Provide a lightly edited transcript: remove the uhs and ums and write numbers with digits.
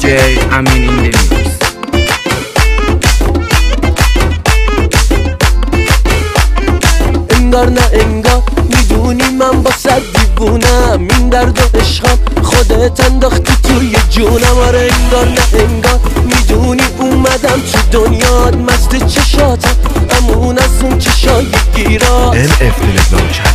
DJ Amin in the mix. انگار نه انگار میدونی من با صد دیوونم، این درد و عشقم خودت انداختی توی جونم. آره انگار نه انگار میدونی اومدم تو دنیات، مست چشاتم امون از اون چشای گیرات. NF تلگرام